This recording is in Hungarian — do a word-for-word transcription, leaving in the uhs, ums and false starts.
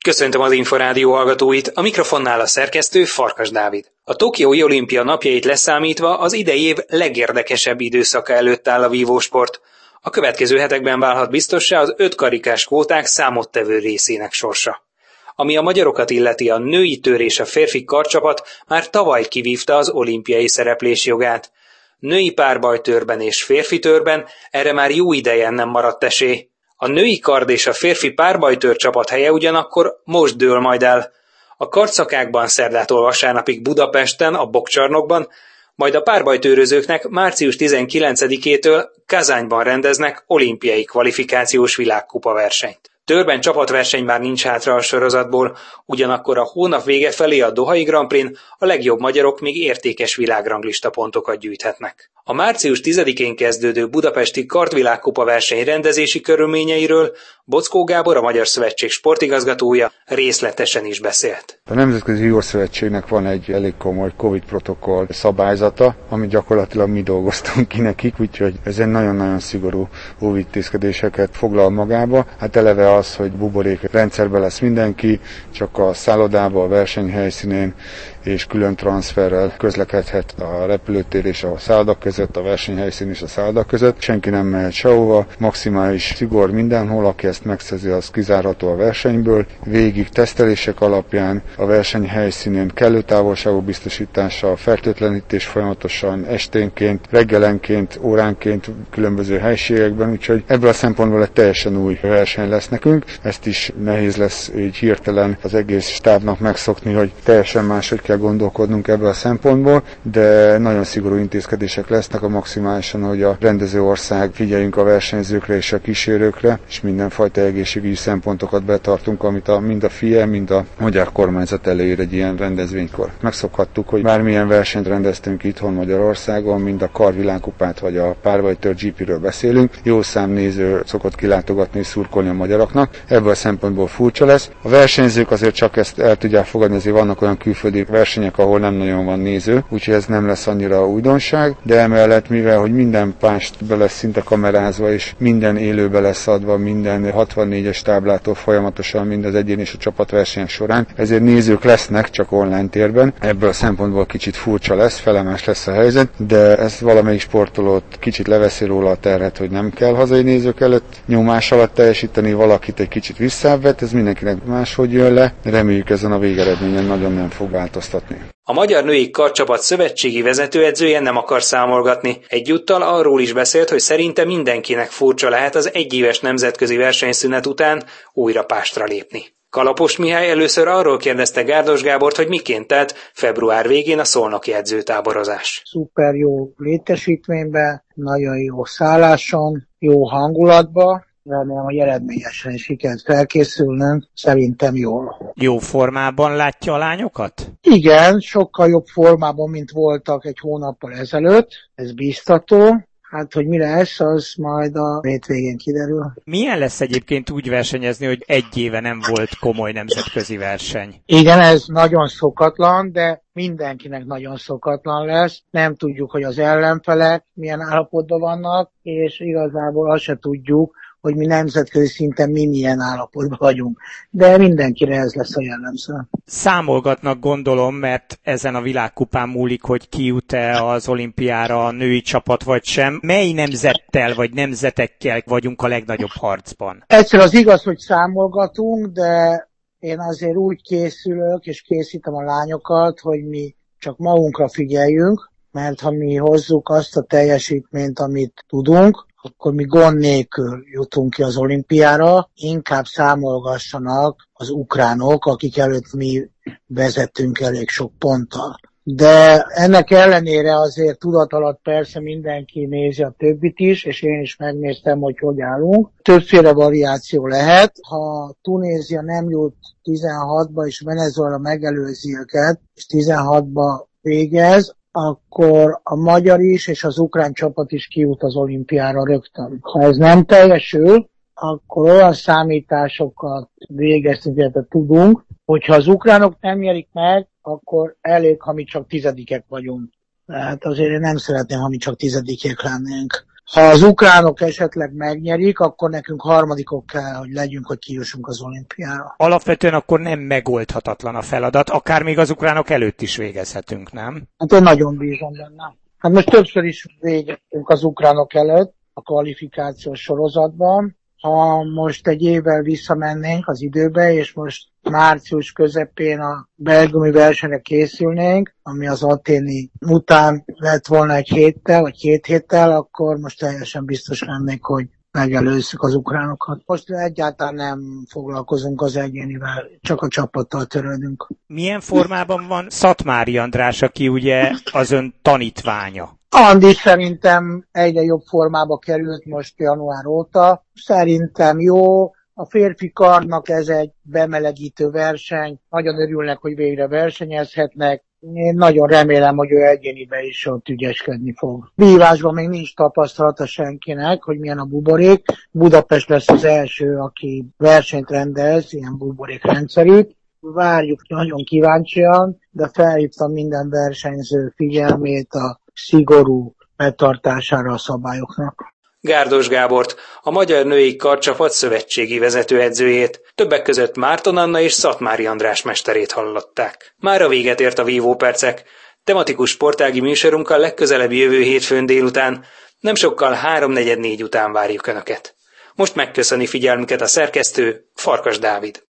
Köszöntöm az Inforádió hallgatóit, a mikrofonnál a szerkesztő Farkas Dávid. A Tokiói olimpia napjait leszámítva az idei év legérdekesebb időszaka előtt áll a vívósport. A következő hetekben válhat biztossá az ötkarikás kvóták számottevő részének sorsa. Ami a magyarokat illeti, a női tőr és a férfi karcsapat már tavaly kivívta az olimpiai szereplés jogát. Női párbajtőrben és férfi törben erre már jó ideje nem maradt esély. A női kard és a férfi párbajtőr csapat helye ugyanakkor most dől majd el. A kardszakákban szerdától vasárnapig Budapesten, a Bokcsarnokban, majd a párbajtőrözőknek március tizenkilencedikétől Kazányban rendeznek olimpiai kvalifikációs világkupa versenyt. Törben csapatverseny már nincs hátra a sorozatból, ugyanakkor a hónap vége felé a Dohai Grand Prix-n a legjobb magyarok még értékes világranglista pontokat gyűjthetnek. A március tizedikén kezdődő budapesti kardvilágkupa verseny rendezési körülményeiről Bockó Gábor, a Magyar Szövetség sportigazgatója részletesen is beszélt. A Nemzetközi Vívószövetségnek van egy elég komoly Covid protokoll szabályzata, amit gyakorlatilag mi dolgoztunk ki nekik, úgyhogy ez egy nagyon-nagyon szigorú óvintézkedéseket foglal magába. Hát eleve az, hogy buborék rendszerben lesz mindenki, csak a szállodába, a versenyhelyszínén és külön transferrel közlekedhet a repülőtér és a szálloda között, a versenyhelyszín és a szálloda között. Senki nem mehet sehova, maximális szigor mindenhol, aki ezt megszerzi, az kizárható a versenyből. Végig tesztelések alapján a versenyhelyszínén kellő távolságok biztosítása, fertőtlenítés folyamatosan esténként, reggelenként, óránként különböző helységekben, úgyhogy ebből a szempontból egy teljesen új verseny lesz nekünk. Ezt is nehéz lesz így hirtelen az egész stábnak megszokni, hogy teljesen máshogy kell gondolkodnunk ebből a szempontból, de nagyon szigorú intézkedések lesznek a maximálisan, hogy a rendező ország figyeljünk a versenyzőkre és a kísérőkre, és mindenfajta egészségügyi szempontokat betartunk, amit a, mind a ef i e, mind a magyar kormányzat előír egy ilyen rendezvénykor. Megszokhattuk, hogy bármilyen versenyt rendeztünk itthon Magyarországon, mind a kardvilágkupát vagy a párbajtőr gé pé-ről beszélünk. Jó szám néző szokott kilátogatni és szurkolni a magyaroknak. Ebből a szempontból furcsa lesz. A versenyzők azért csak ezt el tudják fogadni, azért vannak olyan külföldi versenyek, ahol nem nagyon van néző, úgyhogy ez nem lesz annyira újdonság, de emellett, mivel hogy minden pást be lesz szinte kamerázva, és minden élőbe lesz adva, minden hatvannégyes táblától folyamatosan, mind az egyén és a csapatversenyek során, ezért nézők lesznek csak online térben. Ebből a szempontból kicsit furcsa lesz, felemás lesz a helyzet, de ezt valamelyik sportolót kicsit leveszi róla a terhet, hogy nem kell hazai nézők előtt nyomás alatt teljesíteni, valakit egy kicsit visszábbvet, ez mindenkinek máshogy jön le, reméljük ezen a végeredményen nagyon nem fog változtatni. A Magyar Női Kardcsapat szövetségi vezetőedzője nem akar számolgatni. Egyúttal arról is beszélt, hogy szerinte mindenkinek furcsa lehet az egyéves nemzetközi versenyszünet után újra pástra lépni. Kalapos Mihály először arról kérdezte Gárdos Gábort, hogy miként telt február végén a szolnoki edzőtáborozás. Szuper jó létesítményben, nagyon jó szálláson, jó hangulatban. Remélem, hogy eredményesen sikerült felkészülnünk, szerintem jól. Jó formában látja a lányokat? Igen, sokkal jobb formában, mint voltak egy hónappal ezelőtt, ez bíztató. Hát, hogy mi lesz, az majd a hétvégén kiderül. Milyen lesz egyébként úgy versenyezni, hogy egy éve nem volt komoly nemzetközi verseny? Igen, ez nagyon szokatlan, de mindenkinek nagyon szokatlan lesz. Nem tudjuk, hogy az ellenfelek milyen állapotban vannak, és igazából azt se tudjuk, hogy mi nemzetközi szinten mi milyen állapotban vagyunk. De mindenkire ez lesz a jellemző. Számolgatnak, gondolom, mert ezen a világkupán múlik, hogy kijut-e az olimpiára a női csapat vagy sem. Mely nemzettel vagy nemzetekkel vagyunk a legnagyobb harcban? Egyszer az igaz, hogy számolgatunk, de én azért úgy készülök, és készítem a lányokat, hogy mi csak magunkra figyeljünk, mert ha mi hozzuk azt a teljesítményt, amit tudunk, akkor mi gond nélkül jutunk ki az olimpiára, inkább számolgassanak az ukránok, akik előtt mi vezettünk elég sok ponttal. De ennek ellenére azért tudat alatt persze mindenki nézi a többit is, és én is megnéztem, hogy hogy állunk. Többféle variáció lehet. Ha Tunézia nem jut tizenhatba, és Venezuela megelőzi őket, és tizenhatba végez, akkor a magyar is és az ukrán csapat is kijut az olimpiára rögtön. Ha ez nem teljesül, akkor olyan számításokat végeztünk, illetve tudunk, hogyha az ukránok nem nyerik meg, akkor elég, ha mi csak tizedikek vagyunk. Tehát azért én nem szeretném, ha mi csak tizedikek lennénk. Ha az ukránok esetleg megnyerik, akkor nekünk harmadikok kell, hogy legyünk, hogy kijussunk az olimpiára. Alapvetően akkor nem megoldhatatlan a feladat, akár még az ukránok előtt is végezhetünk, nem? Hát én nagyon bízom benne. Hát most többször is végeztünk az ukránok előtt a kvalifikációs sorozatban. Ha most egy évvel visszamennénk az időbe, és most március közepén a belgiumi versenyre készülnénk, ami az athéni után lett volna egy héttel, vagy két héttel, akkor most teljesen biztos lennék, hogy megelőzzük az ukránokat. Most egyáltalán nem foglalkozunk az egyénivel, csak a csapattal törődünk. Milyen formában van Szatmári András, aki ugye az ön tanítványa? Andi szerintem egyre jobb formába került most január óta. Szerintem jó. A férfi karnak ez egy bemelegítő verseny. Nagyon örülnek, hogy végre versenyezhetnek. Én nagyon remélem, hogy ő egyéniben is ott ügyeskedni fog. Vívásban még nincs tapasztalata senkinek, hogy milyen a buborék. Budapest lesz az első, aki versenyt rendez, ilyen buborékrendszerűt. Várjuk nagyon kíváncsian, de felhívtam minden versenyző figyelmét a szigorú betartására a szabályoknak. Gárdos Gábort, a Magyar Női Kardcsapat szövetségi vezetőedzőjét, többek között Márton Anna és Szatmári András mesterét hallották. Mára véget ért a vívópercek. Tematikus sportági műsorunkkal legközelebbi jövő hétfőn délután, nem sokkal háromnegyed négy után várjuk Önöket. Most megköszöni figyelmüket a szerkesztő, Farkas Dávid.